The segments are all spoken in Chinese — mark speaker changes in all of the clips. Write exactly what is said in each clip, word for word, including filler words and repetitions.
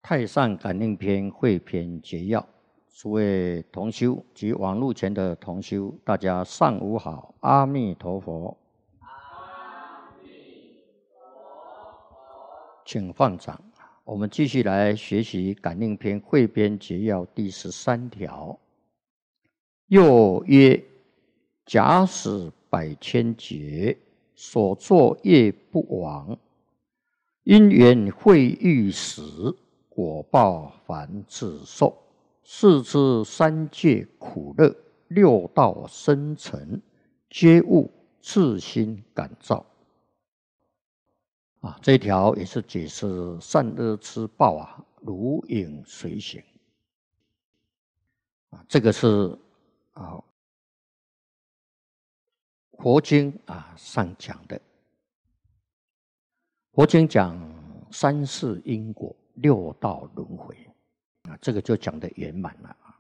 Speaker 1: 太上感应篇汇篇解要，诸位同修及网络前的同修，大家上午好，阿弥陀佛。阿弥陀佛。请放掌。我们继续来学习感应篇汇篇解要第十三条。又曰：假使百千劫，所作业不亡，因缘会遇时，果报凡自受。是知三界苦乐，六道生尘，皆悟自心感召。啊，这一条也是解释善恶之报啊，如影随形。啊，这个是啊佛经啊上讲的。佛经讲三世因果，六道轮回。啊，这个就讲得圆满了啊。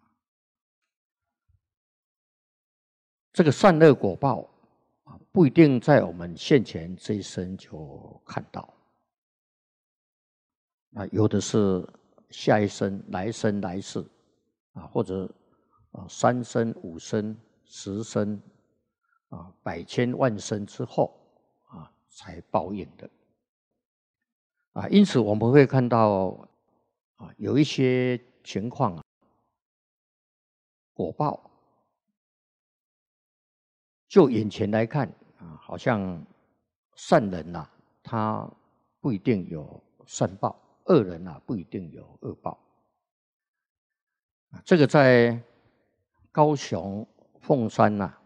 Speaker 1: 这个善恶果报啊，不一定在我们现前这一生就看到，啊，有的是下一生、来生、来世啊，或者啊三生、五生、十生啊，百千万生之后啊，才报应的啊。因此我们会看到。啊，有一些情况啊，果报就眼前来看啊，好像善人呐、啊，他不一定有善报；恶人呐、啊，不一定有恶报。这个在高雄凤山呐、啊，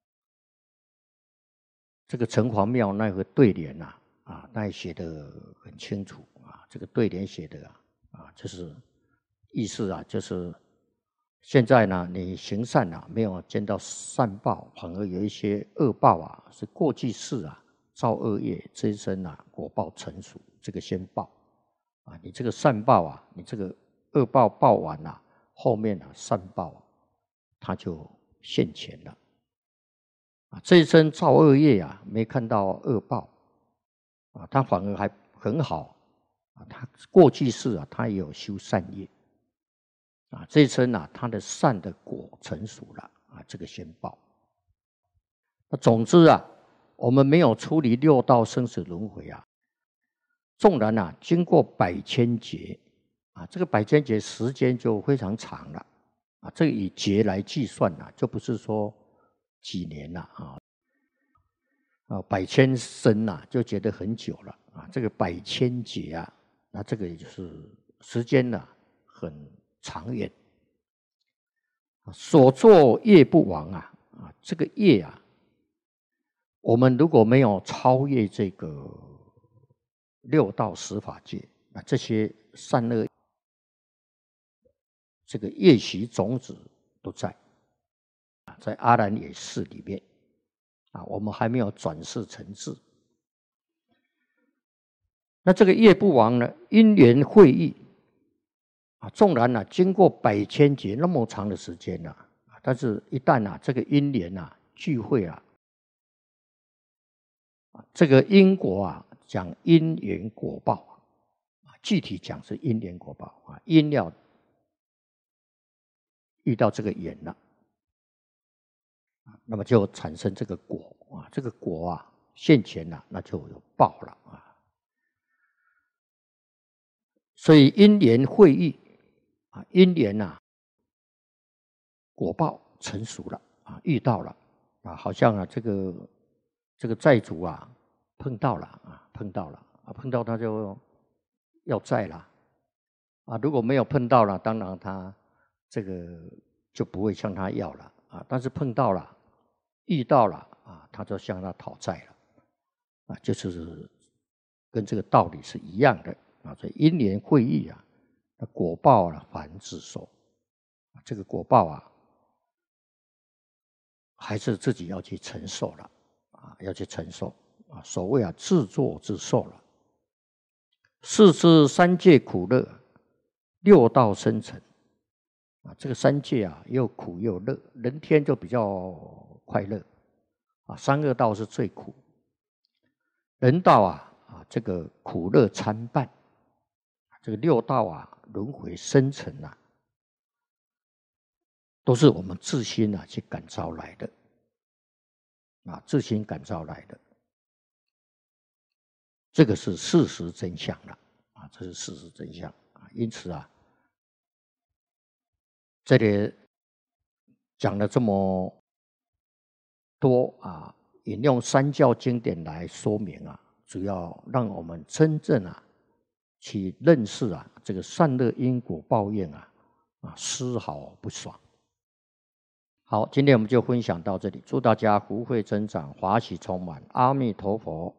Speaker 1: 这个城隍庙那个对联呐、啊，啊，那写得很清楚啊，这个对联写的啊。啊，就是意思啊，就是现在呢，你行善啊，没有见到善报，反而有一些恶报啊，是过去世啊造恶业，这一生啊果报成熟，这个先报啊，你这个善报啊，你这个恶报报完啊，后面啊善报啊，它就现前了啊，这一生造恶业啊，没看到恶报啊，它反而还很好。他过去世啊，他也有修善业啊，这一生啊，他的善的果成熟了啊，这个先报。那总之啊，我们没有处理六道生死轮回啊，纵然啊，经过百千劫啊，这个百千劫时间就非常长了啊，这个以劫来计算啊，就不是说几年了啊，啊，百千生啊，就觉得很久了啊，这个百千劫啊。那这个也就是时间呢、啊，很长远。所作业不亡啊，啊，这个业啊，我们如果没有超越这个六道十法界，啊，这些善恶，这个业习种子都在啊，在阿兰也是里面啊，我们还没有转世成智。那这个业不亡呢？因缘会遇啊，纵然呢、啊、经过百千劫那么长的时间呢、啊，但是一旦啊这个因缘啊聚会啊，这个因果啊讲因缘果报啊，具体讲是因缘果报啊，因要遇到这个缘了，那么就产生这个果啊，这个果啊现前了，那就有报了啊。所以因缘会遇啊，因缘啊，果报成熟了啊，遇到了啊，好像啊这个这个债主啊碰到了啊，碰到了啊，碰到他就要债了啊，如果没有碰到了，当然他这个就不会向他要了啊，但是碰到了，遇到了啊，他就向他讨债了啊，就是跟这个道理是一样的。啊，所以因缘会遇啊，那果报啊凡自受，这个果报啊，还是自己要去承受了啊，要去承受啊。所谓啊，自作自受了。是知三界苦乐，六道生尘啊。这个三界啊，又苦又乐，人天就比较快乐啊，三恶道是最苦，人道啊啊，这个苦乐参半。这个六道啊， 轮回生成啊，都是我们自心啊去感召来的，啊，自心感召来的，这个是事实真相了，啊，这是事实真相啊。因此啊，这里讲了这么多啊，引用三教经典来说明啊，主要让我们真正啊去认识啊这个善恶因果报应啊啊丝毫不爽。好，今天我们就分享到这里，祝大家福慧增长，法喜充满，阿弥陀佛。